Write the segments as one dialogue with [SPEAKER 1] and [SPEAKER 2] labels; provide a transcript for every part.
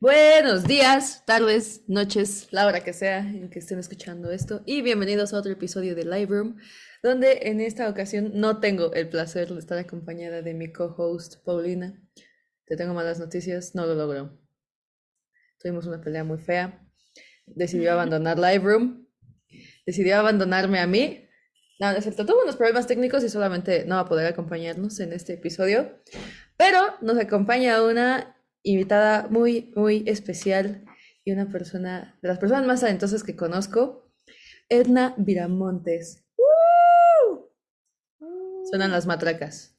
[SPEAKER 1] Buenos días, tardes, noches, la hora que sea en que estén escuchando esto y bienvenidos a otro episodio de Live Room, donde en esta ocasión no tengo el placer de estar acompañada de mi co-host Paulina. Te tengo malas noticias, no lo logró. Tuvimos una pelea muy fea, decidió abandonar Live Room, decidió abandonarme a mí. No, no es cierto, tuvo unos problemas técnicos y solamente no va a poder acompañarnos en este episodio, pero nos acompaña una invitada muy especial y una persona, de las personas más talentosas que conozco, Edna Viramontes. ¡Woo! Suenan las matracas.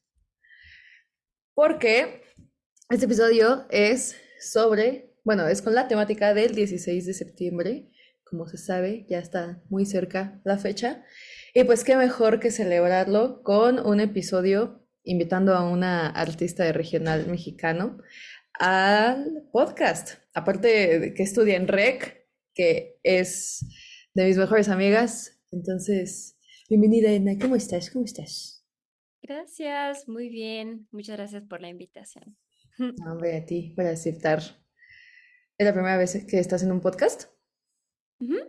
[SPEAKER 1] Porque este episodio es sobre, bueno, es con la temática del 16 de septiembre. Como se sabe, ya está muy cerca la fecha. Y pues qué mejor que celebrarlo con un episodio invitando a una artista de regional mexicano al podcast. Aparte de que estudia en REC, que es de mis mejores amigas. Entonces, bienvenida, Edna. ¿Cómo estás? ¿Cómo estás?
[SPEAKER 2] Gracias, muy bien. Muchas gracias por la invitación.
[SPEAKER 1] No, hombre, a ti por aceptar. ¿Es la primera vez que estás en un podcast?
[SPEAKER 2] Ujú.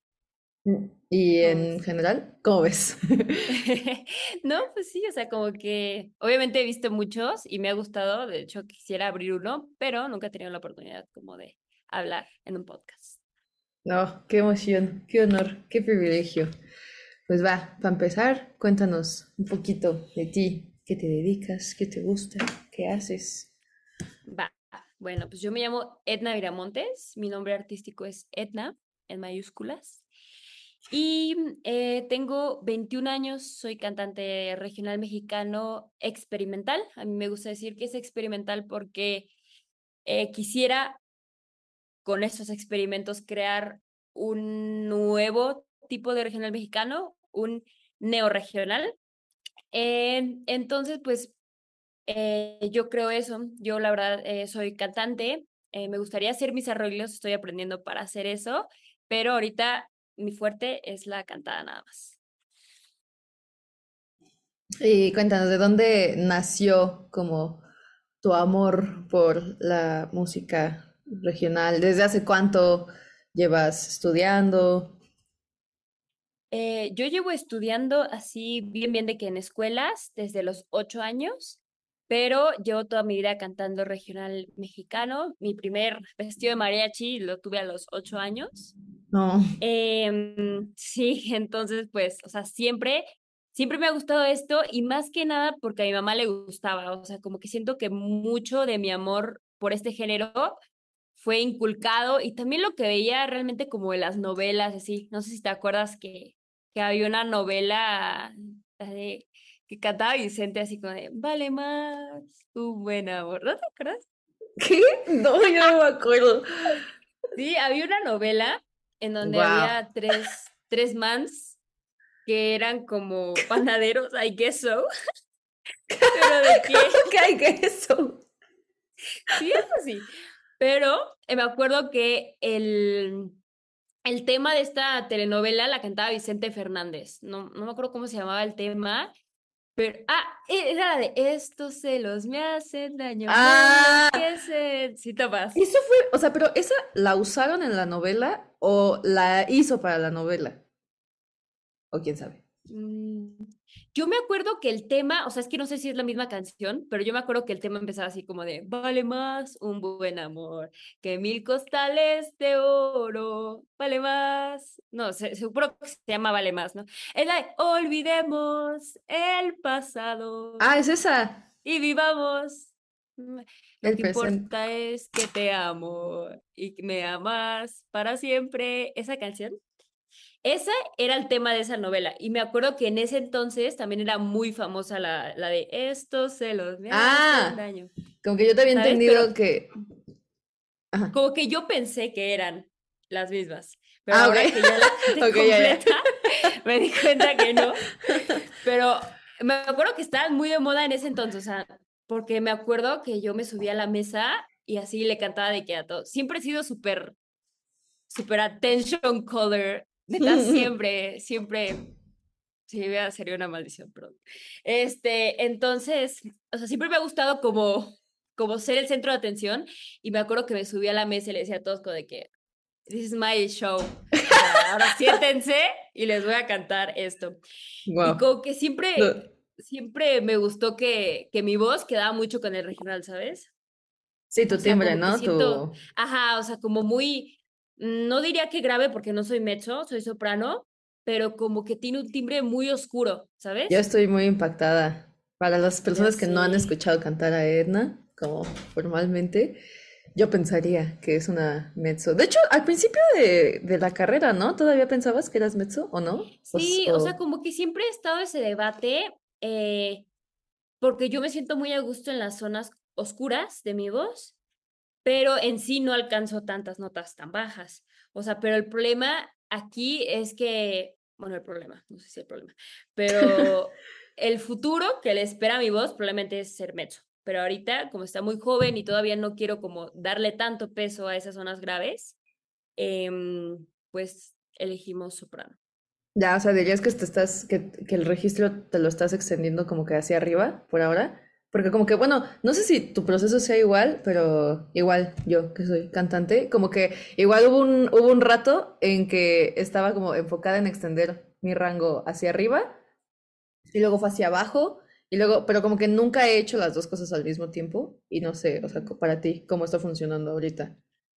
[SPEAKER 1] Y
[SPEAKER 2] ¿Cómo
[SPEAKER 1] en
[SPEAKER 2] ves?
[SPEAKER 1] general, ¿cómo ves?
[SPEAKER 2] No, pues sí, o sea, como que obviamente he visto muchos y me ha gustado, de hecho quisiera abrir uno, pero nunca he tenido la oportunidad como de hablar en un podcast.
[SPEAKER 1] No, qué emoción, qué honor, qué privilegio. Pues va, para empezar, cuéntanos un poquito de ti, qué te dedicas, qué te gusta, qué haces.
[SPEAKER 2] Va, bueno, pues yo me llamo Edna Viramontes, mi nombre artístico es Edna, en mayúsculas, y tengo 21 años, soy cantante regional mexicano experimental. A mí me gusta decir que es experimental porque quisiera con estos experimentos crear un nuevo tipo de regional mexicano, un neoregional. Entonces, pues yo creo eso. Yo la verdad soy cantante. Me gustaría hacer mis arreglos, estoy aprendiendo para hacer eso, pero ahorita mi fuerte es la cantada nada más.
[SPEAKER 1] Y cuéntanos, ¿de dónde nació como tu amor por la música regional? ¿Desde hace cuánto llevas estudiando?
[SPEAKER 2] Yo llevo estudiando así bien de que en escuelas desde los 8 años, pero llevo toda mi vida cantando regional mexicano. Mi primer vestido de mariachi lo tuve a los 8 años.
[SPEAKER 1] No.
[SPEAKER 2] Sí, entonces pues, o sea, siempre me ha gustado esto y más que nada porque a mi mamá le gustaba, o sea, como que siento que mucho de mi amor por este género fue inculcado y también lo que veía realmente como en las novelas, así, no sé si te acuerdas que había una novela que cantaba Vicente así como de, vale más tu buen amor, ¿no te acuerdas?
[SPEAKER 1] ¿Qué? No, yo no me acuerdo.
[SPEAKER 2] Sí, había una novela en donde
[SPEAKER 1] Wow.
[SPEAKER 2] había tres mans que eran como panaderos, I guess so, pero de que,
[SPEAKER 1] ¿Cómo que hay que eso?
[SPEAKER 2] sí, es así, pero me acuerdo que el tema de esta telenovela la cantaba Vicente Fernández. No me acuerdo cómo se llamaba el tema, pero. Era la de estos celos me hacen daño, me
[SPEAKER 1] Ah,
[SPEAKER 2] enloquecen. Sí, topas.
[SPEAKER 1] eso fue, o sea, pero ¿esa la usaron en la novela o la hizo para la novela? O quién sabe.
[SPEAKER 2] Mm, Yo me acuerdo que el tema, o sea, es que no sé si es la misma canción, pero yo me acuerdo que el tema empezaba así como de, vale más un buen amor que 1000 costales de oro, vale más. No, seguro que se llama Vale más, ¿no? Es la de, olvidemos el pasado
[SPEAKER 1] Ah, es esa.
[SPEAKER 2] y vivamos. mm, Lo
[SPEAKER 1] El
[SPEAKER 2] que
[SPEAKER 1] presente.
[SPEAKER 2] importa es que te amo y que me amas para siempre. Esa canción. Ese era el tema de esa novela. Y me acuerdo que en ese entonces también era muy famosa la de estos celos me hacen
[SPEAKER 1] Ah,
[SPEAKER 2] daño,
[SPEAKER 1] como que yo te había
[SPEAKER 2] ¿sabes? Pero
[SPEAKER 1] entendido que. Ajá.
[SPEAKER 2] como que yo pensé que eran las mismas. Pero
[SPEAKER 1] Ah, ok.
[SPEAKER 2] ahora que ya la canté
[SPEAKER 1] Ok, ya, ya.
[SPEAKER 2] completa, me di cuenta que no. Pero me acuerdo que estaban muy de moda en ese entonces, o sea, porque me acuerdo que yo me subía a la mesa y así le cantaba de que a todos. Siempre he sido súper attention color. Neta, siempre. Sí, sería una maldición, perdón. Entonces, o sea, siempre me ha gustado como como ser el centro de atención y me acuerdo que me subí a la mesa y le decía a todos como de que this is my show. O sea, ahora siéntense y les voy a cantar esto. Y
[SPEAKER 1] Wow.
[SPEAKER 2] como que siempre me gustó que mi voz quedaba mucho con el regional, ¿sabes?
[SPEAKER 1] Sí, tu
[SPEAKER 2] O sea,
[SPEAKER 1] timbre,
[SPEAKER 2] como que
[SPEAKER 1] ¿no?
[SPEAKER 2] siento,
[SPEAKER 1] Tu...
[SPEAKER 2] ajá, o sea, como muy, no diría que grave porque no soy mezzo, soy soprano, pero como que tiene un timbre muy oscuro,
[SPEAKER 1] Yo
[SPEAKER 2] ¿sabes?
[SPEAKER 1] estoy muy impactada. Para las
[SPEAKER 2] Ya
[SPEAKER 1] personas que no han
[SPEAKER 2] sé.
[SPEAKER 1] escuchado cantar a Edna, como formalmente, yo pensaría que es una mezzo. De hecho, al principio de la carrera, ¿no? ¿Todavía pensabas que eras mezzo o no?
[SPEAKER 2] Sí, o sea, como que siempre he estado ese debate, eh, porque yo me siento muy a gusto en las zonas oscuras de mi voz, pero en sí no alcanzo tantas notas tan bajas. O sea, pero el problema aquí es que, bueno, el problema, no sé si el problema, pero el futuro que le espera a mi voz probablemente es ser mezzo. Pero ahorita, como está muy joven y todavía no quiero como darle tanto peso a esas zonas graves, pues elegimos soprano.
[SPEAKER 1] ya, o sea, dirías que te estás, que el registro te lo estás extendiendo como que hacia arriba por ahora. Porque como que, bueno, no sé si tu proceso sea igual, pero igual yo, que soy cantante, como que igual hubo un rato en que estaba como enfocada en extender mi rango hacia arriba y luego fue hacia abajo y luego, pero como que nunca he hecho las dos cosas al mismo tiempo y no sé, o sea,
[SPEAKER 2] Ujú.
[SPEAKER 1] para ti, ¿cómo está funcionando ahorita?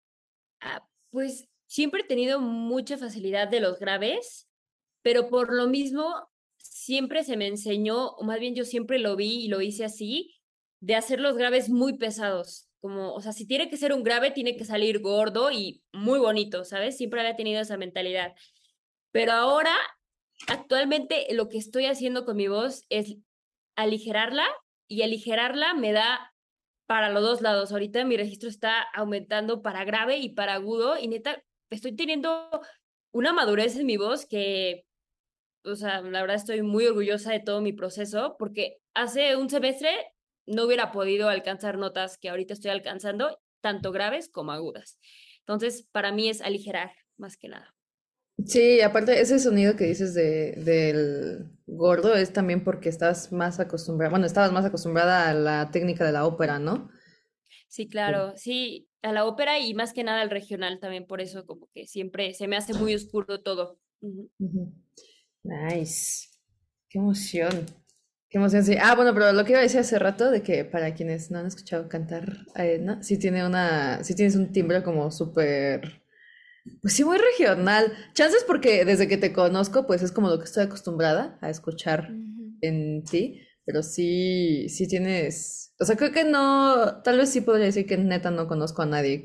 [SPEAKER 2] Pues siempre he tenido mucha facilidad de los graves, pero por lo mismo siempre se me enseñó, o más bien yo siempre lo vi y lo hice así, de hacer los graves muy pesados. Como, o sea, si tiene que ser un grave, tiene que salir gordo y muy bonito, ¿sabes? Siempre había tenido esa mentalidad. Pero ahora, actualmente, lo que estoy haciendo con mi voz es aligerarla y aligerarla me da para los dos lados. Ahorita mi registro está aumentando para grave y para agudo y neta, estoy teniendo una madurez en mi voz que, o sea, la verdad estoy muy orgullosa de todo mi proceso porque hace un semestre no hubiera podido alcanzar notas que ahorita estoy alcanzando, tanto graves como agudas. Entonces, para mí es aligerar más que nada.
[SPEAKER 1] Sí, aparte ese sonido que dices del gordo es también porque estás más acostumbrada, bueno, estabas más acostumbrada a la técnica de la ópera, ¿no?
[SPEAKER 2] Sí,
[SPEAKER 1] Sí.
[SPEAKER 2] claro, sí, a la ópera y más que nada al regional también, por eso como que siempre se me hace muy oscuro todo. Ujú.
[SPEAKER 1] Ujú. Nice. Qué emoción. Qué emoción, sí. Ah, bueno, pero lo que iba a decir hace rato de que para quienes no han escuchado cantar a Edna, sí tienes un timbre como súper, pues sí, muy regional. Chances porque desde que te conozco, pues es como lo que estoy acostumbrada a escuchar
[SPEAKER 2] Ujú.
[SPEAKER 1] en ti, pero sí tienes, o sea, creo que no, tal vez sí podría decir que neta no conozco a nadie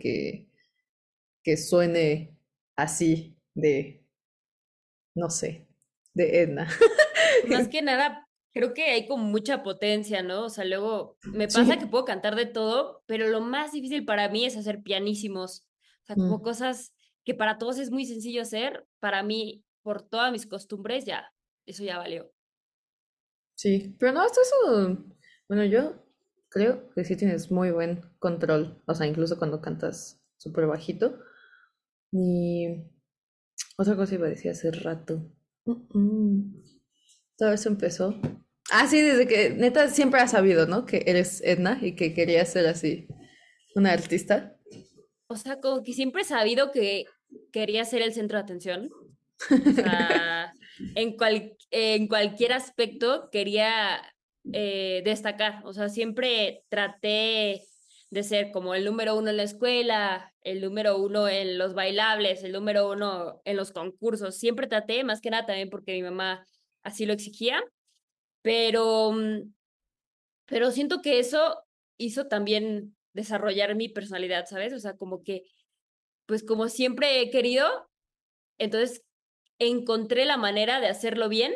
[SPEAKER 1] que suene así de, no sé, de Edna.
[SPEAKER 2] Más que nada, creo que hay como mucha potencia, ¿no? O sea, luego me pasa que
[SPEAKER 1] Sí.
[SPEAKER 2] puedo cantar de todo, pero lo más difícil para mí es hacer pianísimos. O sea, como
[SPEAKER 1] Mm,
[SPEAKER 2] cosas que para todos es muy sencillo hacer, para mí, por todas mis costumbres, ya, eso ya valió.
[SPEAKER 1] sí, pero no, hasta eso, bueno, yo creo que sí tienes muy buen control, o sea, incluso cuando cantas súper bajito. Y otra cosa iba a decir hace rato. Todo eso empezó. Ah, sí, desde que neta siempre has sabido, ¿no? Que eres Edna y que querías ser así, una artista.
[SPEAKER 2] O sea, como que siempre he sabido que quería ser el centro de atención. O sea, en cualquier aspecto quería destacar. O sea, siempre traté de ser como el número uno en la escuela, el número uno en los bailables, el número uno en los concursos. Siempre traté, más que nada también porque mi mamá así lo exigía, pero, pero siento que eso hizo también desarrollar mi personalidad, ¿sabes? O sea, como que, pues como siempre he querido, entonces encontré la manera de hacerlo bien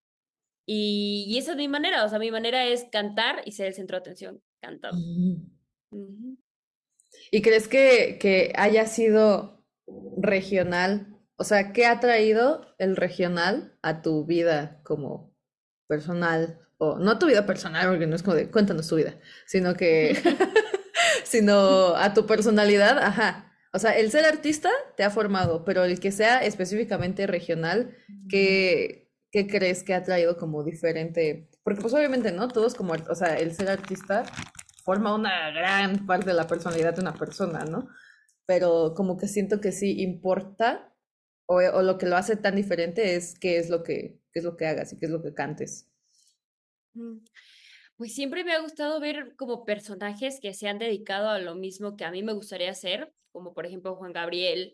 [SPEAKER 2] y esa es mi manera, o sea, mi manera es cantar y ser el centro de atención, cantando.
[SPEAKER 1] Mm.
[SPEAKER 2] Ujú.
[SPEAKER 1] ¿Y crees que haya sido regional? O sea, ¿qué ha traído el regional a tu vida como personal? O no a tu vida personal, porque no es como de cuéntanos tu vida, sino que, sino a tu personalidad, ajá. O sea, el ser artista te ha formado, pero el que sea específicamente regional, ¿qué crees que ha traído como diferente? Porque pues obviamente, ¿no? Todos como, o sea, el ser artista forma una gran parte de la personalidad de una persona, ¿no? Pero como que siento que sí importa, o lo que lo hace tan diferente es qué es lo que hagas y qué es lo que cantes.
[SPEAKER 2] Mm. Pues siempre me ha gustado ver como personajes que se han dedicado a lo mismo que a mí me gustaría hacer, como por ejemplo Juan Gabriel,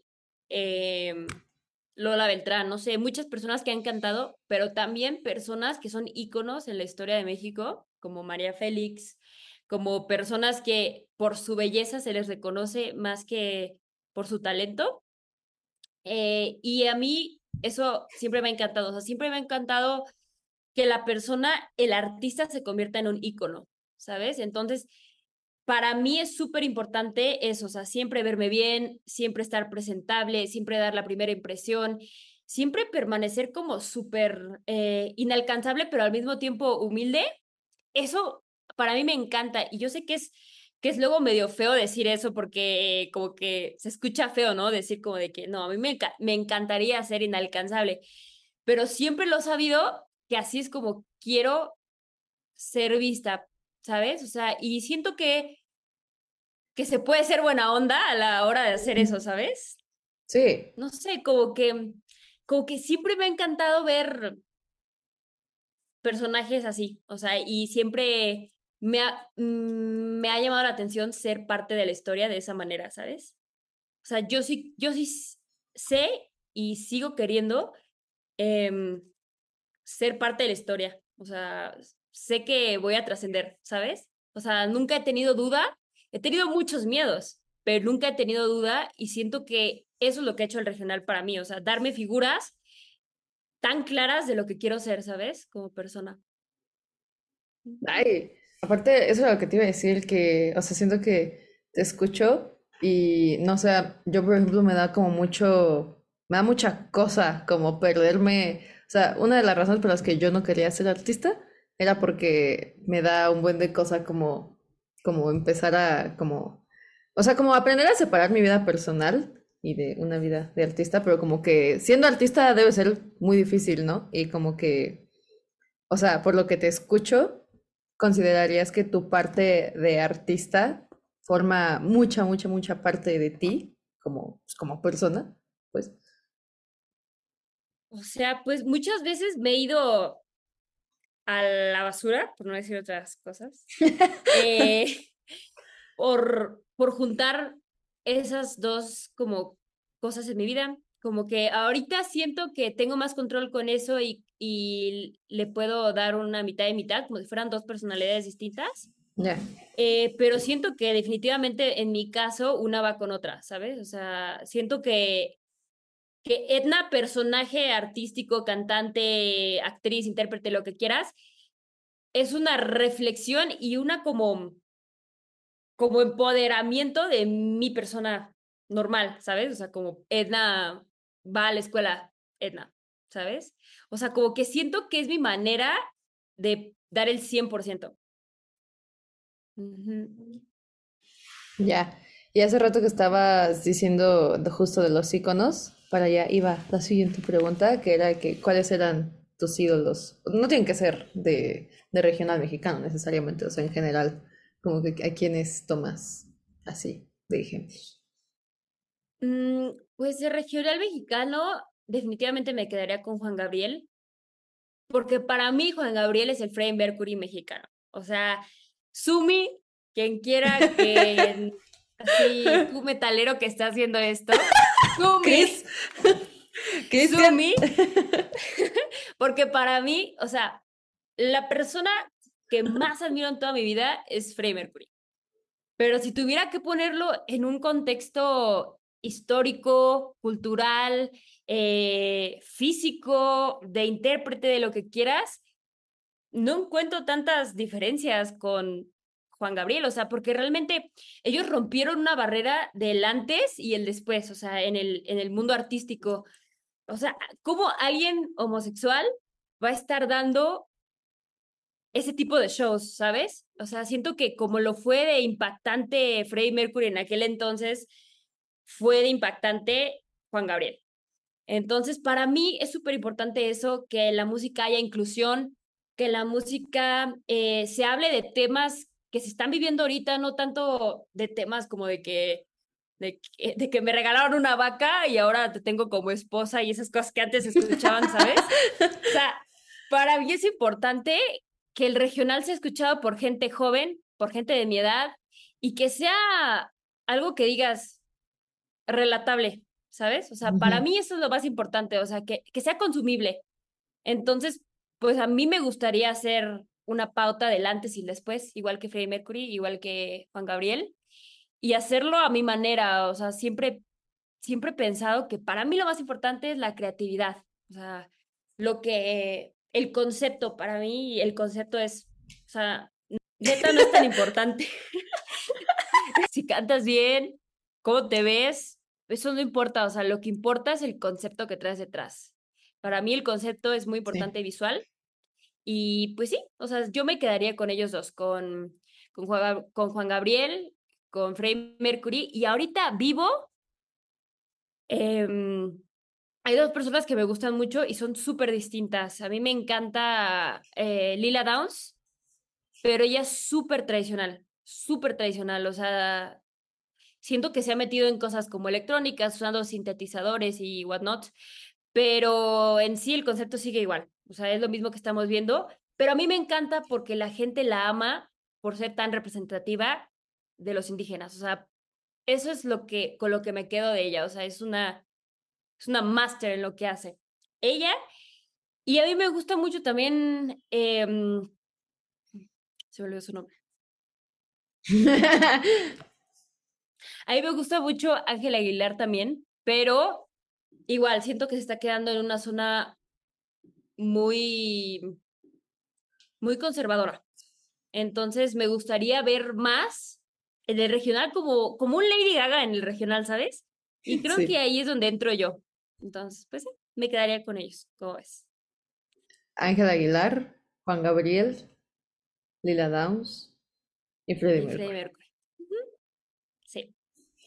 [SPEAKER 2] Lola Beltrán, no sé, muchas personas que han cantado, pero también personas que son íconos en la historia de México, como María Félix, como personas que por su belleza se les reconoce más que por su talento. Y a mí eso siempre me ha encantado, o sea, siempre me ha encantado que la persona, el artista se convierta en un ícono, ¿sabes? Entonces, para mí es súper importante eso, o sea, siempre verme bien, siempre estar presentable, siempre dar la primera impresión, siempre permanecer como súper inalcanzable, pero al mismo tiempo humilde. Eso para mí me encanta y yo sé que es luego medio feo decir eso porque como que se escucha feo, ¿no? Decir como de que no, a mí me encantaría ser inalcanzable, pero siempre lo he sabido que así es como quiero ser vista, ¿sabes? O sea, y siento que se puede ser buena onda a la hora de hacer eso, ¿sabes?
[SPEAKER 1] Sí,
[SPEAKER 2] No sé, como que siempre me ha encantado ver personajes así, o sea, y siempre me ha llamado la atención ser parte de la historia de esa manera, ¿sabes? O sea, yo sí sé y sigo queriendo em, ser parte de la historia, o sea, sé que voy a trascender, ¿sabes? O sea, nunca he tenido duda, he tenido muchos miedos, pero nunca he tenido duda y siento que eso es lo que ha hecho el regional para mí, o sea, darme figuras tan claras de lo que quiero ser, ¿sabes? Como persona. Ujú.
[SPEAKER 1] ay, aparte, eso es lo que te iba a decir, que, o sea, siento que te escucho y, no sé, yo por ejemplo me da mucha cosa como perderme, o sea, una de las razones por las que yo no quería ser artista era porque me da un buen de cosa como empezar o sea, como aprender a separar mi vida personal y de una vida de artista, pero como que siendo artista debe ser muy difícil, ¿no? Y como que, o sea, por lo que te escucho, ¿considerarías que tu parte de artista forma mucha parte de ti como persona? Pues,
[SPEAKER 2] O sea, pues muchas veces me he ido a la basura, por no decir otras cosas, eh, por juntar esas dos como cosas en mi vida. Como que ahorita siento que tengo más control con eso y le puedo dar una mitad y mitad, como si fueran dos personalidades distintas.
[SPEAKER 1] ya.
[SPEAKER 2] Pero siento que definitivamente en mi caso una va con otra, ¿sabes? O sea, siento que Edna, personaje artístico, cantante, actriz, intérprete, lo que quieras, es una reflexión y una como empoderamiento de mi persona normal, ¿sabes? O sea, como Edna va a la escuela, Edna, ¿sabes? O sea, como que siento que es mi manera de dar el 100%. Ujú.
[SPEAKER 1] Ya. Y hace rato que estabas diciendo justo de los íconos, para allá iba la siguiente pregunta, que era que ¿cuáles eran tus ídolos? No tienen que ser de regional mexicano necesariamente, o sea, en general, como que a quiénes tomas así de ejemplos.
[SPEAKER 2] Pues de regional mexicano, definitivamente me quedaría con Juan Gabriel, porque para mí Juan Gabriel es el Freddie Mercury mexicano. O sea, Sumi, quien quiera que, así, tú metalero que está haciendo esto, Sumi,
[SPEAKER 1] Chris, Cristian.
[SPEAKER 2] Sumi, porque para mí, o sea, la persona que más admiro en toda mi vida es Freddie Mercury. Pero si tuviera que ponerlo en un contexto histórico, cultural, físico, de intérprete, de lo que quieras, no encuentro tantas diferencias con Juan Gabriel, o sea, porque realmente ellos rompieron una barrera del antes y el después, o sea, en el mundo artístico. O sea, ¿cómo alguien homosexual va a estar dando ese tipo de shows, ¿sabes? O sea, siento que como lo fue de impactante Freddie Mercury en aquel entonces, fue de impactante Juan Gabriel. Entonces, para mí es súper importante eso, que la música haya inclusión, que la música se hable de temas que se están viviendo ahorita, no tanto de temas como de que me regalaron una vaca y ahora te tengo como esposa y esas cosas que antes se escuchaban, ¿sabes? O sea, para mí es importante que el regional sea escuchado por gente joven, por gente de mi edad, y que sea algo que digas relatable, ¿sabes? O sea, para
[SPEAKER 1] Ujú.
[SPEAKER 2] mí eso es lo más importante, o sea, que sea consumible. Entonces, pues a mí me gustaría hacer una pauta del antes y el después, igual que Freddie Mercury, igual que Juan Gabriel, y hacerlo a mi manera, o sea, siempre he pensado que para mí lo más importante es la creatividad, o sea, el concepto, para mí el concepto es, o sea, neta no es tan importante. Si cantas bien, cómo te ves, eso no importa, o sea, lo que importa es el concepto que traes detrás. Para mí el concepto es muy
[SPEAKER 1] Sí.
[SPEAKER 2] importante visual y pues sí, o sea, yo me quedaría con ellos dos, con Juan Gabriel, con Freddie Mercury y ahorita vivo. em, Hay dos personas que me gustan mucho y son súper distintas. A mí me encanta Lila Downs, pero ella es súper tradicional. O sea, siento que se ha metido en cosas como electrónicas, usando sintetizadores y whatnot, pero en sí el concepto sigue igual. O sea, es lo mismo que estamos viendo, pero a mí me encanta porque la gente la ama por ser tan representativa de los indígenas. O sea, eso es con lo que me quedo de ella. O sea, es una máster en lo que hace. Ella, y a mí me gusta mucho también, se me olvidó su nombre. A mí me gusta mucho Ángel Aguilar también, pero igual siento que se está quedando en una zona muy, muy conservadora. Entonces me gustaría ver más en el regional como un Lady Gaga en el regional, ¿sabes? Y creo que
[SPEAKER 1] Sí.
[SPEAKER 2] ahí es donde entro yo. Entonces, pues sí, me quedaría con ellos. ¿Cómo ves?
[SPEAKER 1] Ángel Aguilar, Juan Gabriel, Lila Downs y Freddie
[SPEAKER 2] Y Freddie
[SPEAKER 1] Mercury.
[SPEAKER 2] Mercury. Ujú. Sí,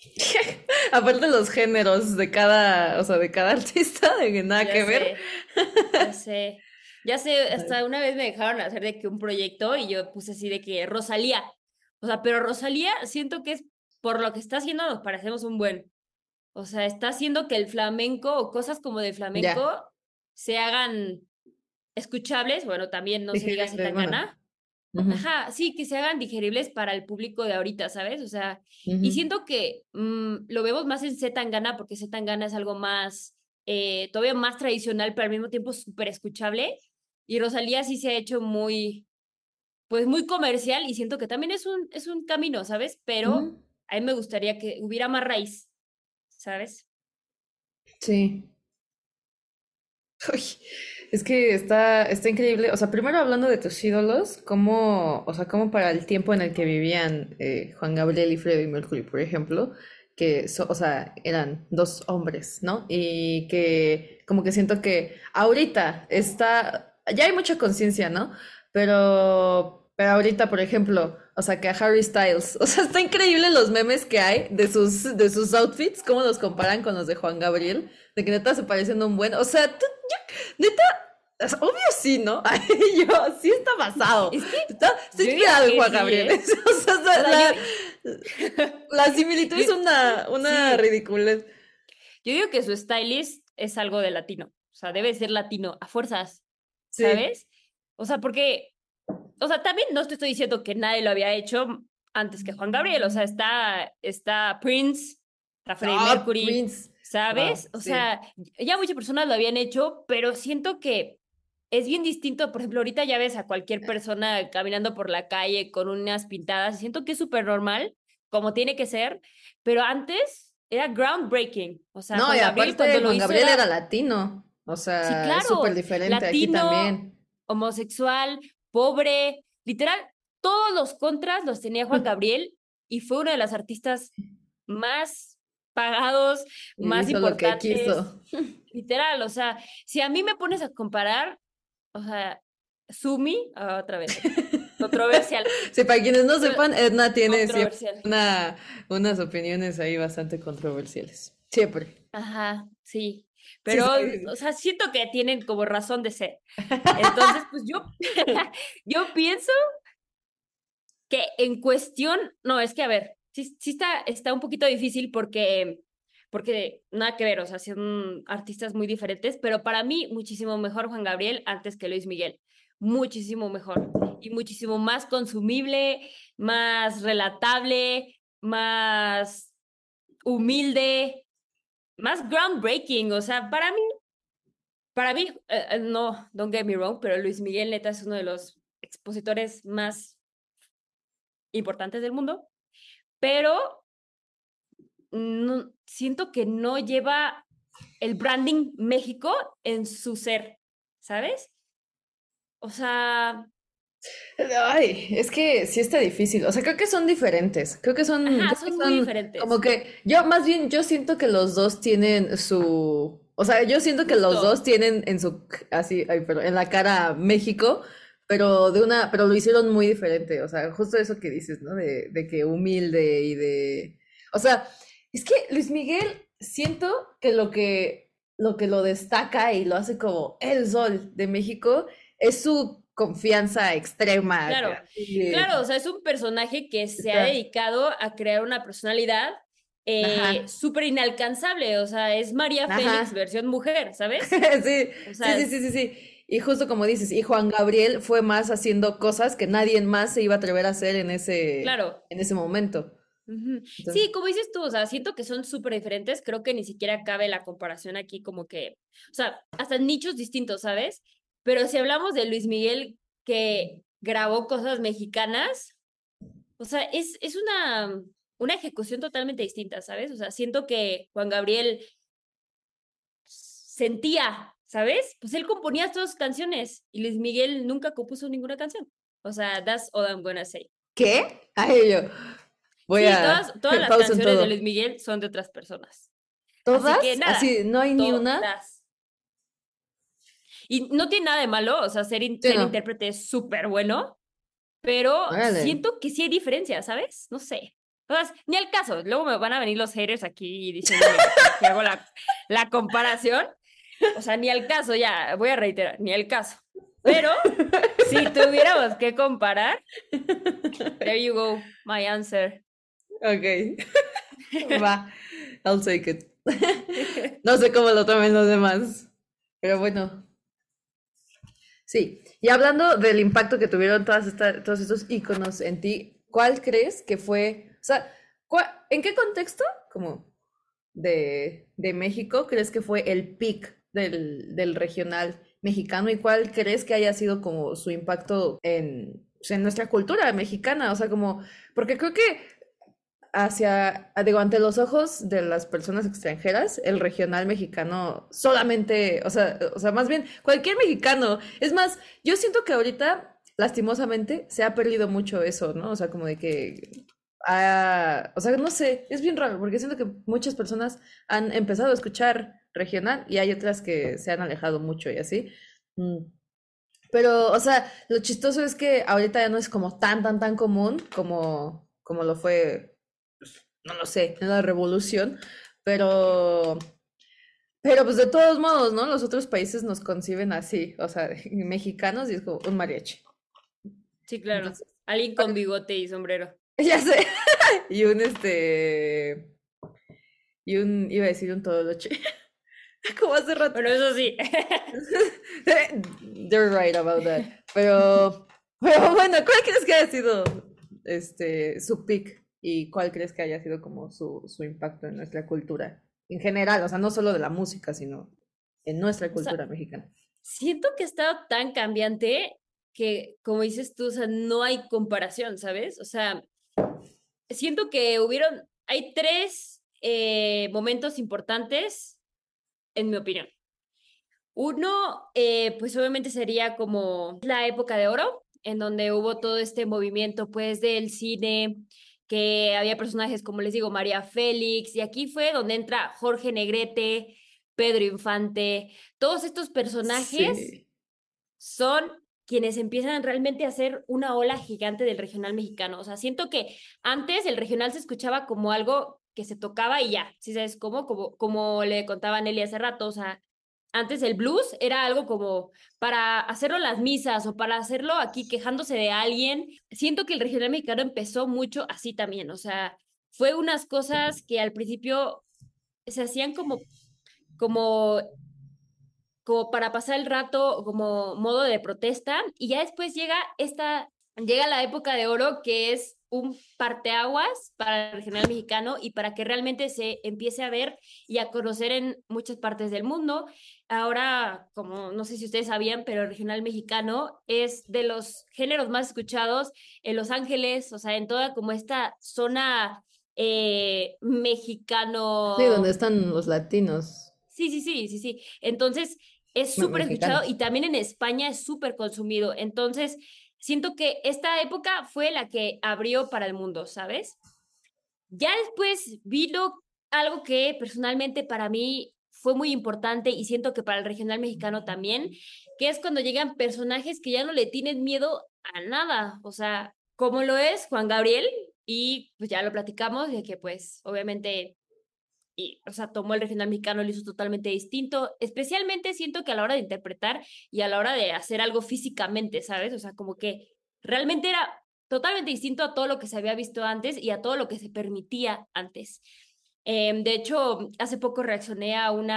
[SPEAKER 1] Aparte los géneros de cada, o sea, de cada artista, de que nada
[SPEAKER 2] ya
[SPEAKER 1] que ver.
[SPEAKER 2] sé, ya sé. Ya sé, hasta una vez me dejaron hacer de que un proyecto y yo puse así de que Rosalía. O sea, pero Rosalía siento que es por lo que está haciendo nos parecemos un buen. O sea, está haciendo que el flamenco o cosas como de
[SPEAKER 1] Ya,
[SPEAKER 2] flamenco se hagan escuchables. Bueno, también no se diga
[SPEAKER 1] digerible, bueno.
[SPEAKER 2] Zetangana.
[SPEAKER 1] Ujú,
[SPEAKER 2] Ajá, sí, que se hagan digeribles para el público de ahorita, ¿sabes? O sea, y
[SPEAKER 1] ujú,
[SPEAKER 2] siento que lo vemos más en Zetangana porque Zetangana es algo más, todavía más tradicional, pero al mismo tiempo súper escuchable. Y Rosalía sí se ha hecho pues muy comercial y siento que también es un camino, ¿sabes? Pero
[SPEAKER 1] ujú.
[SPEAKER 2] a mí me gustaría que hubiera más raíz, ¿sabes?
[SPEAKER 1] Sí. Uy, es que está increíble. O sea, primero hablando de tus ídolos, cómo, o sea, cómo para el tiempo en el que vivían Juan Gabriel y Freddie Mercury, por ejemplo, o sea, eran dos hombres, ¿no? Y que como que siento que ahorita ya hay mucha conciencia, ¿no? Pero ahorita, por ejemplo, o sea, que a Harry Styles, o sea, está increíble los memes que hay de sus outfits, cómo los comparan con los de Juan Gabriel, de que neta se parecen un buen, o sea, neta, obvio sí, ¿no? Ay, yo, sí está basado.
[SPEAKER 2] Es que
[SPEAKER 1] Está
[SPEAKER 2] yo digo
[SPEAKER 1] inspirado en
[SPEAKER 2] que
[SPEAKER 1] Juan
[SPEAKER 2] sí,
[SPEAKER 1] Gabriel.
[SPEAKER 2] ¿eh?
[SPEAKER 1] O sea,
[SPEAKER 2] O sea,
[SPEAKER 1] la similitud es
[SPEAKER 2] yo,
[SPEAKER 1] una
[SPEAKER 2] sí,
[SPEAKER 1] ridiculez.
[SPEAKER 2] yo digo que su stylist es algo de latino. O sea, debe ser latino, a fuerzas,
[SPEAKER 1] Sí.
[SPEAKER 2] ¿sabes? O sea, porque, o sea, también no te estoy diciendo que nadie lo había hecho antes que Juan Gabriel. O sea, está Prince, está Freddie
[SPEAKER 1] Ah,
[SPEAKER 2] Mercury,
[SPEAKER 1] Prince. Wow,
[SPEAKER 2] ¿sabes? O
[SPEAKER 1] sí.
[SPEAKER 2] sea, ya muchas personas lo habían hecho, pero siento que es bien distinto. Por ejemplo, ahorita ya ves a cualquier persona caminando por la calle con unas pintadas. Y siento que es súper normal, como tiene que ser, pero antes era groundbreaking. O sea,
[SPEAKER 1] No, y
[SPEAKER 2] Juan Gabriel cuando
[SPEAKER 1] aparte
[SPEAKER 2] lo
[SPEAKER 1] Juan
[SPEAKER 2] hizo
[SPEAKER 1] Gabriel era
[SPEAKER 2] era,
[SPEAKER 1] latino. O
[SPEAKER 2] sí,
[SPEAKER 1] sea, es súper
[SPEAKER 2] claro,
[SPEAKER 1] diferente aquí
[SPEAKER 2] latino,
[SPEAKER 1] también.
[SPEAKER 2] homosexual, pobre, literal, todos los contras los tenía Juan Gabriel y fue uno de los artistas más pagados,
[SPEAKER 1] Y
[SPEAKER 2] más
[SPEAKER 1] hizo lo que
[SPEAKER 2] importantes,
[SPEAKER 1] quiso.
[SPEAKER 2] literal, o sea, si a mí me pones a comparar, o sea, Sumi, otra vez aquí, controversial,
[SPEAKER 1] Sí, para quienes no
[SPEAKER 2] pero
[SPEAKER 1] sepan, Edna tiene siempre
[SPEAKER 2] controversial.
[SPEAKER 1] unas opiniones ahí bastante controversiales. Siempre.
[SPEAKER 2] Ajá, sí,
[SPEAKER 1] Sí,
[SPEAKER 2] pero,
[SPEAKER 1] sí.
[SPEAKER 2] o sea, siento que tienen como razón de ser. Entonces, pues yo, yo pienso que en cuestión, no, es que a ver, sí está un poquito difícil porque nada que ver, o sea, son artistas muy diferentes, pero para mí muchísimo mejor Juan Gabriel antes que Luis Miguel, muchísimo mejor y muchísimo más consumible, más relatable, más humilde, más groundbreaking, o sea, para mí, no, don't get me wrong, pero Luis Miguel neta es uno de los expositores más importantes del mundo, pero no, siento que no lleva el branding México en su ser, ¿sabes? O sea,
[SPEAKER 1] Ay, es que sí está difícil. O sea, creo que son diferentes.
[SPEAKER 2] ajá,
[SPEAKER 1] Creo que
[SPEAKER 2] son muy
[SPEAKER 1] son como
[SPEAKER 2] diferentes.
[SPEAKER 1] que yo más bien yo siento que los dos tienen su, o sea, yo siento que los dos
[SPEAKER 2] Justo,
[SPEAKER 1] tienen en su así, ay, pero en la cara México, pero lo hicieron muy diferente. O sea, justo eso que dices, ¿no? De que humilde y de, o sea, es que Luis Miguel siento que lo que lo destaca y lo hace como el sol de México es su confianza extrema.
[SPEAKER 2] claro, claro, o sea, es un personaje que se ha
[SPEAKER 1] Está,
[SPEAKER 2] dedicado a crear una personalidad
[SPEAKER 1] ajá,
[SPEAKER 2] súper inalcanzable, o sea, es María Félix
[SPEAKER 1] ajá.
[SPEAKER 2] versión mujer, ¿sabes?
[SPEAKER 1] Sí,
[SPEAKER 2] O
[SPEAKER 1] sí, sí,
[SPEAKER 2] sea,
[SPEAKER 1] sí, sí, sí. Y justo como dices, y Juan Gabriel fue más haciendo cosas que nadie más se iba a atrever a hacer
[SPEAKER 2] claro.
[SPEAKER 1] en ese momento.
[SPEAKER 2] Ujú.
[SPEAKER 1] Entonces,
[SPEAKER 2] Sí, como dices tú, o sea, siento que son súper diferentes, creo que ni siquiera cabe la comparación aquí como que, o sea, hasta en nichos distintos, ¿sabes? Pero si hablamos de Luis Miguel que grabó cosas mexicanas, o sea, es una ejecución totalmente distinta, ¿sabes? O sea, siento que Juan Gabriel sentía, ¿sabes? Pues él componía todas sus canciones y Luis Miguel nunca compuso ninguna canción. O sea, that's all I'm gonna say.
[SPEAKER 1] ¿qué? Ay, yo voy
[SPEAKER 2] Sí,
[SPEAKER 1] a
[SPEAKER 2] todas las
[SPEAKER 1] pausa en
[SPEAKER 2] canciones de Luis
[SPEAKER 1] todo.
[SPEAKER 2] Miguel son de otras personas. Así que
[SPEAKER 1] ¿Todas?
[SPEAKER 2] nada,
[SPEAKER 1] Así, no hay ni una.
[SPEAKER 2] todas. Y no tiene nada de malo, o sea,
[SPEAKER 1] Sí,
[SPEAKER 2] ser
[SPEAKER 1] no.
[SPEAKER 2] intérprete es súper bueno, pero
[SPEAKER 1] Órale.
[SPEAKER 2] siento que sí hay diferencia, ¿sabes? No sé. O sea, ni al caso. Luego me van a venir los haters aquí diciéndome que hago la comparación. O sea, ni al caso, ya, voy a reiterar, ni al caso. Pero si tuviéramos que comparar, there you go, my answer.
[SPEAKER 1] Ok, va. I'll take it. No sé cómo lo tomen los demás. Pero bueno, sí. Y hablando del impacto que tuvieron todos estos iconos en ti, ¿cuál crees que fue? O sea, ¿en qué contexto, como de México, crees que fue el peak del regional mexicano? ¿Y cuál crees que haya sido como su impacto en, pues, en nuestra cultura mexicana? O sea, como, porque creo que digo, ante los ojos de las personas extranjeras, el regional mexicano solamente, o sea, más bien cualquier mexicano. Es más, yo siento que ahorita, lastimosamente, se ha perdido mucho eso, ¿no? O sea, como de que, o sea, no sé, es bien raro, porque siento que muchas personas han empezado a escuchar regional y hay otras que se han alejado mucho y así. Mm. Pero, o sea, lo chistoso es que ahorita ya no es como tan común como lo fue, no lo sé, en la revolución, pero, pero pues de todos modos, ¿no? Los otros países nos conciben así, o sea, mexicanos y es como un mariachi.
[SPEAKER 2] Sí, claro.
[SPEAKER 1] Entonces,
[SPEAKER 2] Alguien con bigote y sombrero.
[SPEAKER 1] ya sé, y iba a decir un tololoche, como hace rato.
[SPEAKER 2] Bueno, eso sí.
[SPEAKER 1] They're right about that. Pero bueno, ¿cuál crees que haya sido su peak? ¿Y cuál crees que haya sido como su impacto en nuestra cultura? En general, o sea, no solo de la música, sino en nuestra
[SPEAKER 2] O sea,
[SPEAKER 1] cultura mexicana.
[SPEAKER 2] siento que ha estado tan cambiante que, como dices tú, o sea, no hay comparación, ¿sabes? O sea, siento que hay tres momentos importantes, en mi opinión. Uno, pues obviamente sería como la época de oro, en donde hubo todo este movimiento, pues, del cine, que había personajes como les digo, María Félix, y aquí fue donde entra Jorge Negrete, Pedro Infante, todos estos personajes
[SPEAKER 1] Sí.
[SPEAKER 2] son quienes empiezan realmente a hacer una ola gigante del regional mexicano. O sea, siento que antes el regional se escuchaba como algo que se tocaba y ya, ¿sí sabes cómo? Como le contaba a Nelly hace rato, o sea, antes el blues era algo como para hacerlo en las misas o para hacerlo aquí quejándose de alguien. Siento que el regional mexicano empezó mucho así también, o sea, fue unas cosas que al principio se hacían como como para pasar el rato, como modo de protesta, y ya después llega la época de oro que es un parteaguas para el regional mexicano y para que realmente se empiece a ver y a conocer en muchas partes del mundo. Ahora, como no sé si ustedes sabían, pero el regional mexicano es de los géneros más escuchados en Los Ángeles, o sea, en toda como esta zona
[SPEAKER 1] Sí, donde
[SPEAKER 2] mexicano.
[SPEAKER 1] están los latinos
[SPEAKER 2] Sí, sí, sí, sí, sí. Entonces, es súper escuchado y
[SPEAKER 1] mexicanos.
[SPEAKER 2] también en España es súper consumido. Entonces, siento que esta época fue la que abrió para el mundo, ¿sabes? Ya después vino algo que personalmente para mí fue muy importante y siento que para el regional mexicano también, que es cuando llegan personajes que ya no le tienen miedo a nada, o sea, como lo es Juan Gabriel y pues ya lo platicamos de que pues obviamente y, o sea, tomó el regional mexicano, lo hizo totalmente distinto. Especialmente siento que a la hora de interpretar y a la hora de hacer algo físicamente, ¿sabes? O sea, como que realmente era totalmente distinto a todo lo que se había visto antes y a todo lo que se permitía antes. De hecho, hace poco reaccioné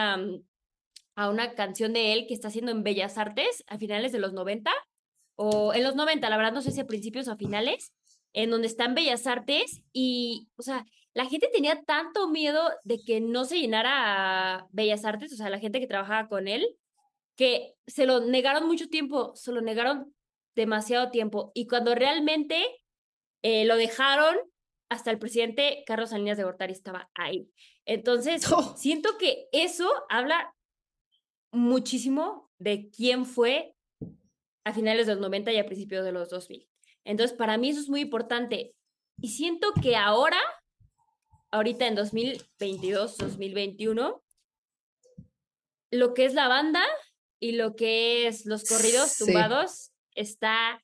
[SPEAKER 2] a una canción de él que está haciendo en Bellas Artes a finales de los 90 o en los 90 la verdad no sé si a principios o a finales, en donde está en Bellas Artes y, o sea, la gente tenía tanto miedo de que no se llenara Bellas Artes, o sea, la gente que trabajaba con él, que se lo negaron mucho tiempo, se lo negaron demasiado tiempo y cuando realmente lo dejaron, hasta el presidente Carlos Salinas de Gortari estaba ahí. Entonces, siento que eso habla muchísimo de quién fue a finales de los 90 y a principios de los 2000. Entonces, para mí eso es muy importante. Y siento que ahora, ahorita en 2022, 2021, lo que es la banda y lo que es los corridos
[SPEAKER 1] Sí.
[SPEAKER 2] tumbados está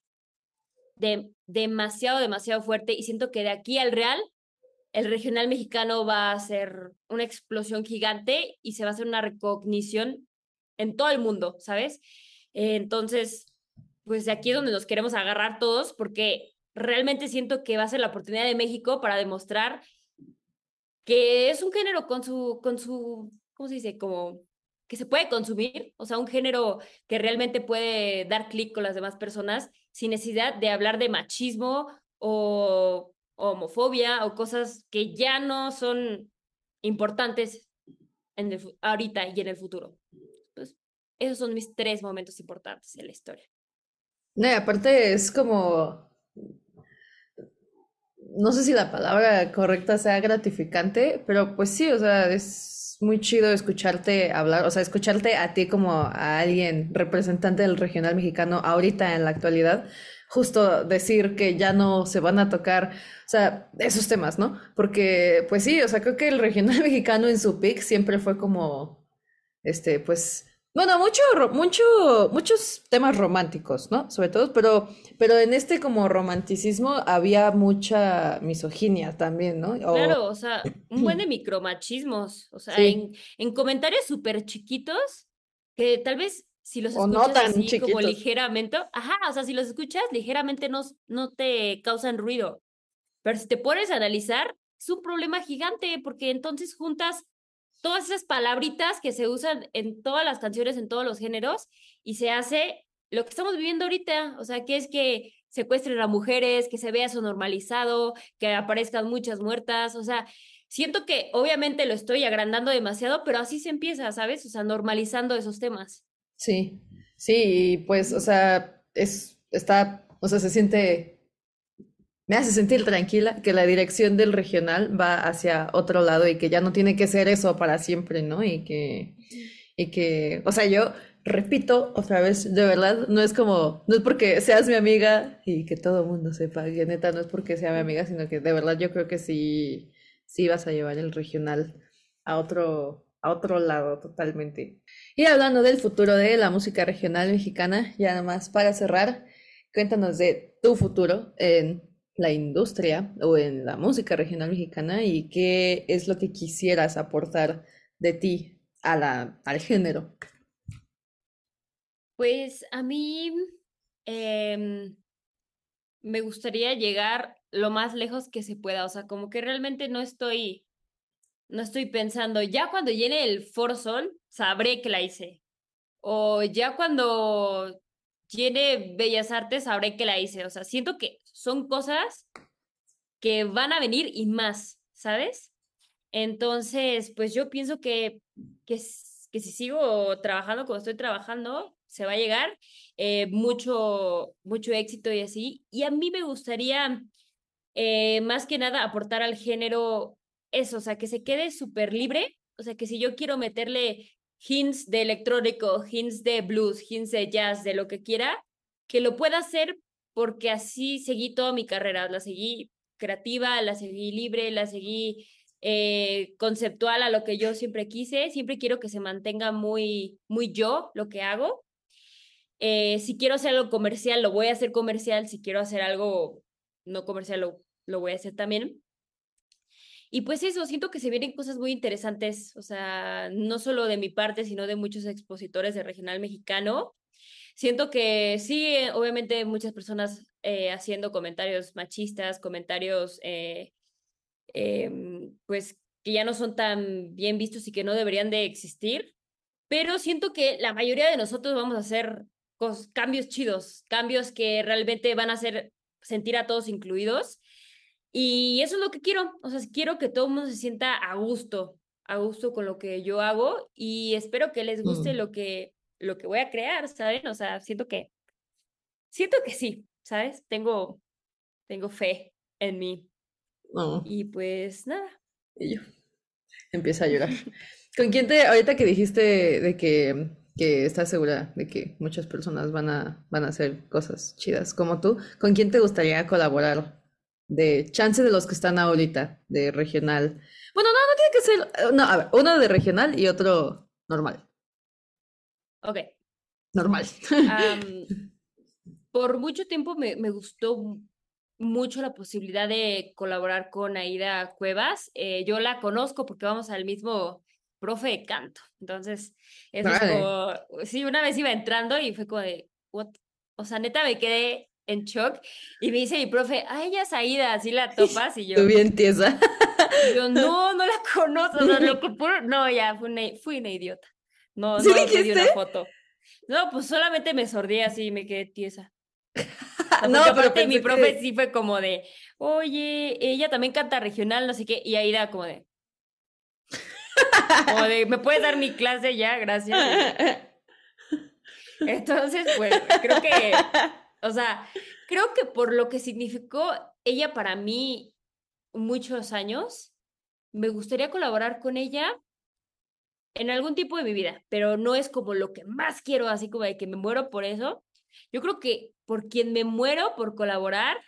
[SPEAKER 2] demasiado, demasiado fuerte. Y siento que de aquí al real, el regional mexicano va a ser una explosión gigante y se va a hacer una recognición en todo el mundo, ¿sabes? Entonces, pues de aquí es donde nos queremos agarrar todos, porque realmente siento que va a ser la oportunidad de México para demostrar que es un género ¿cómo se dice? Como que se puede consumir, o sea, un género que realmente puede dar clic con las demás personas sin necesidad de hablar de machismo o homofobia o cosas que ya no son importantes ahorita y en el futuro. Pues esos son mis tres momentos importantes en la historia.
[SPEAKER 1] No, y aparte es como, no sé si la palabra correcta sea gratificante, pero pues sí, o sea, es muy chido escucharte hablar, o sea, escucharte a ti como a alguien representante del regional mexicano ahorita en la actualidad, justo decir que ya no se van a tocar, o sea, esos temas, ¿no? Porque, pues sí, o sea, creo que el regional mexicano en su peak siempre fue como pues, bueno, muchos temas románticos, ¿no? Sobre todo, pero en este como romanticismo había mucha misoginia también, ¿no? O,
[SPEAKER 2] Claro, o sea, un buen de micromachismos, o sea,
[SPEAKER 1] sí,
[SPEAKER 2] en comentarios súper chiquitos, que tal vez si los
[SPEAKER 1] o no
[SPEAKER 2] escuchas
[SPEAKER 1] tan
[SPEAKER 2] así como
[SPEAKER 1] chiquitos.
[SPEAKER 2] ligeramente, ajá, o sea, si los escuchas ligeramente no te causan ruido, pero si te pones a analizar, es un problema gigante, porque entonces juntas todas esas palabritas que se usan en todas las canciones, en todos los géneros, y se hace lo que estamos viviendo ahorita, o sea, que es que secuestren a mujeres, que se vea eso normalizado, que aparezcan muchas muertas, o sea, siento que obviamente lo estoy agrandando demasiado, pero así se empieza, ¿sabes? O sea, normalizando esos temas.
[SPEAKER 1] Sí, sí, y pues, o sea, o sea, se siente, me hace sentir tranquila que la dirección del regional va hacia otro lado y que ya no tiene que ser eso para siempre, ¿no? O sea, yo repito otra vez, de verdad, no es como, no es porque seas mi amiga y que todo el mundo sepa, que neta, no es porque sea mi amiga, sino que de verdad yo creo que sí, sí vas a llevar el regional a otro lado totalmente. Y hablando del futuro de la música regional mexicana, ya nada más para cerrar, cuéntanos de tu futuro en la industria o en la música regional mexicana y qué es lo que quisieras aportar de ti al género.
[SPEAKER 2] Pues a mí em, me gustaría llegar lo más lejos que se pueda, o sea, como que realmente no estoy pensando, ya cuando llene el Foro Sol, sabré que la hice. O ya cuando llene Bellas Artes, sabré que la hice. O sea, siento que son cosas que van a venir y más, ¿sabes? Entonces, pues yo pienso que si sigo trabajando como estoy trabajando, se va a llegar mucho, mucho éxito y así. Y a mí me gustaría más que nada aportar al género eso, o sea, que se quede súper libre, o sea, que si yo quiero meterle hints de electrónico, hints de blues, hints de jazz, de lo que quiera, que lo pueda hacer porque así seguí toda mi carrera, la seguí creativa, la seguí libre, la seguí conceptual a lo que yo siempre quise, siempre quiero que se mantenga muy, muy yo lo que hago. Si quiero hacer algo comercial, lo voy a hacer comercial. Si quiero hacer algo no comercial, lo voy a hacer también. Y pues eso, siento que se vienen cosas muy interesantes, o sea, no solo de mi parte, sino de muchos expositores de regional mexicano. Siento que sí, obviamente muchas personas haciendo comentarios machistas, comentarios pues que ya no son tan bien vistos y que no deberían de existir, pero siento que la mayoría de nosotros vamos a hacer cambios chidos, cambios que realmente van a hacer sentir a todos incluidos. Y eso es lo que quiero, o sea, quiero que todo el mundo se sienta a gusto con lo que yo hago y espero que les guste
[SPEAKER 1] Mm,
[SPEAKER 2] lo que voy a crear, ¿saben? O sea, siento que sí, ¿sabes? Tengo fe en mí.
[SPEAKER 1] no,
[SPEAKER 2] Y pues nada.
[SPEAKER 1] y yo empieza a llorar. ¿Con quién ahorita que dijiste de que estás segura de que muchas personas van a hacer cosas chidas como tú, ¿con quién te gustaría colaborar? De chance de los que están ahorita, de regional. Bueno, no, no tiene que ser, no, a ver, uno de regional y otro normal.
[SPEAKER 2] Ok.
[SPEAKER 1] Normal.
[SPEAKER 2] Am, por mucho tiempo me gustó mucho la posibilidad de colaborar con Aida Cuevas. Yo la conozco porque vamos al mismo profe de canto. Entonces, eso es
[SPEAKER 1] Vale.
[SPEAKER 2] como, sí, una vez iba entrando y fue como de, what? O sea, neta me quedé en shock y me dice mi profe, ah, ella es Aida, así la topas y
[SPEAKER 1] Tú
[SPEAKER 2] yo.
[SPEAKER 1] bien tiesa.
[SPEAKER 2] Y yo, no, no la conozco, o sea, lo que no, ya, fui una idiota. No,
[SPEAKER 1] ¿Sí
[SPEAKER 2] no pedí
[SPEAKER 1] dijiste?
[SPEAKER 2] una foto. No, pues solamente me sordí así y me quedé tiesa. O sea,
[SPEAKER 1] No,
[SPEAKER 2] porque
[SPEAKER 1] pero
[SPEAKER 2] aparte mi
[SPEAKER 1] pensé
[SPEAKER 2] profe
[SPEAKER 1] que...
[SPEAKER 2] sí fue como de, oye, ella también canta regional, no sé qué, y Aida como de, ¿me puedes dar mi clase ya? Gracias. Y yo. Entonces, pues, o sea, creo que por lo que significó ella para mí muchos años, me gustaría colaborar con ella en algún tipo de mi vida, pero no es como lo que más quiero, así como de que me muero por eso. Yo creo que por quien me muero por colaborar.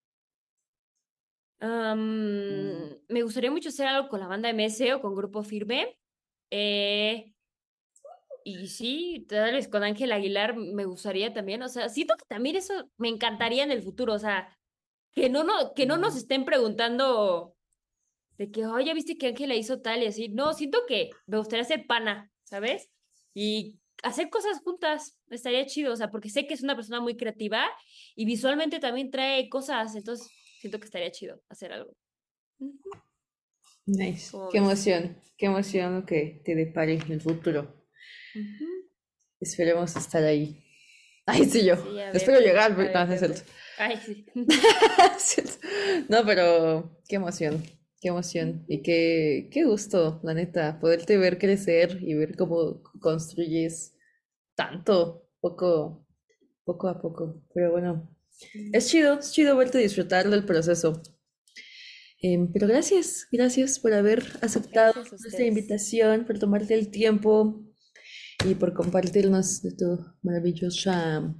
[SPEAKER 2] Me gustaría mucho hacer algo con la banda MS o con Grupo Firme. Eh, y sí, tal vez con Ángel Aguilar me gustaría también. O sea, siento que también eso me encantaría en el futuro. O sea, que no nos estén preguntando de que, oye, ¿ya viste que Ángela hizo tal y así? No, siento que me gustaría ser pana, ¿sabes? Y hacer cosas juntas. Estaría chido. O sea, porque sé que es una persona muy creativa y visualmente también trae cosas. Entonces, siento que estaría chido hacer algo. Ujú.
[SPEAKER 1] Nice.
[SPEAKER 2] ¿Cómo ves?
[SPEAKER 1] Qué emoción lo que te depare en el futuro.
[SPEAKER 2] Ujú.
[SPEAKER 1] Esperemos estar ahí. Ay, sí, yo.
[SPEAKER 2] Sí,
[SPEAKER 1] Espero llegar,
[SPEAKER 2] a
[SPEAKER 1] pero... No,
[SPEAKER 2] ver
[SPEAKER 1] no
[SPEAKER 2] qué
[SPEAKER 1] es cierto.
[SPEAKER 2] onda. Ay, sí.
[SPEAKER 1] Es cierto. No, pero qué emoción, qué emoción. Y
[SPEAKER 2] Ujú.
[SPEAKER 1] qué gusto, la neta, poderte ver crecer y ver cómo construyes tanto, poco a poco. Pero bueno,
[SPEAKER 2] Sí.
[SPEAKER 1] es chido verte disfrutar del proceso. Pero gracias por haber aceptado
[SPEAKER 2] Gracias a
[SPEAKER 1] nuestra
[SPEAKER 2] ustedes.
[SPEAKER 1] invitación, por tomarte el tiempo y por compartirnos de tu maravillosa,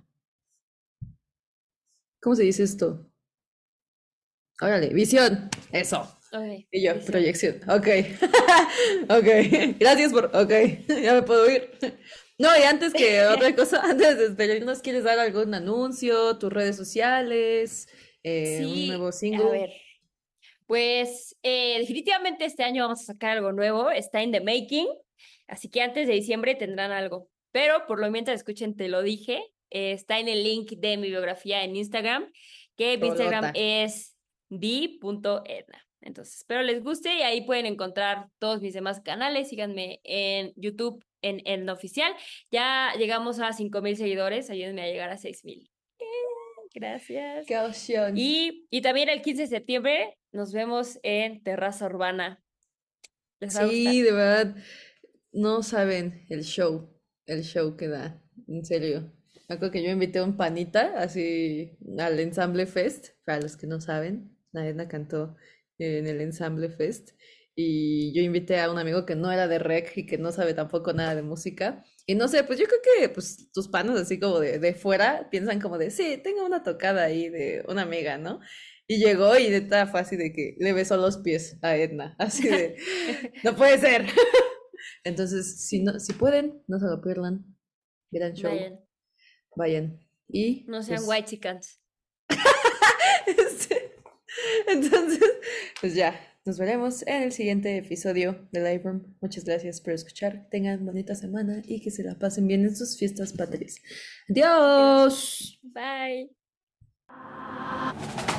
[SPEAKER 1] ¿cómo se dice esto? Órale, visión. Eso.
[SPEAKER 2] Ok,
[SPEAKER 1] Y yo,
[SPEAKER 2] visión.
[SPEAKER 1] proyección. Ok. Ok. Gracias por... Ok. Ya me puedo ir. No, y antes que otra cosa, antes de despedirnos, ¿quieres dar algún anuncio, tus redes sociales, un
[SPEAKER 2] Sí,
[SPEAKER 1] nuevo
[SPEAKER 2] a
[SPEAKER 1] single?
[SPEAKER 2] ver. Pues definitivamente este año vamos a sacar algo nuevo. Está in the making. Así que antes de diciembre tendrán algo. Pero por lo mientras escuchen Te lo dije, está en el link de mi biografía en Instagram, que mi Instagram
[SPEAKER 1] Rolota.
[SPEAKER 2] es di.edna. Entonces, espero les guste y ahí pueden encontrar todos mis demás canales. Síganme en YouTube, en Edna Oficial. Ya llegamos a 5,000 seguidores, ayúdenme a llegar a 6,000. Gracias.
[SPEAKER 1] ¡Qué opción!
[SPEAKER 2] Y también el 15 de septiembre nos vemos en Terraza Urbana. ¿Les va a gustar?
[SPEAKER 1] Sí, de verdad, no saben el show que da, en serio. Me acuerdo que yo invité a un panita, así, al Ensamble Fest, para los que no saben, la Edna cantó en el Ensamble Fest, y yo invité a un amigo que no era de rec y que no sabe tampoco nada de música, y no sé, pues yo creo que pues tus panos así como de fuera piensan como de, sí, tengo una tocada ahí de una amiga, ¿no? Y llegó y neta fue así de que le besó los pies a Edna, así de, no puede ser. Entonces, si no, si pueden, no se lo pierdan. Gran show.
[SPEAKER 2] Vayan,
[SPEAKER 1] Vayan. Y
[SPEAKER 2] no sean
[SPEAKER 1] pues,
[SPEAKER 2] white chickens.
[SPEAKER 1] este, entonces, pues ya, nos veremos en el siguiente episodio de Live Room. Muchas gracias por escuchar. Tengan bonita semana y que se la pasen bien en sus fiestas patrias.
[SPEAKER 2] Adiós.
[SPEAKER 1] Adiós.
[SPEAKER 2] Bye.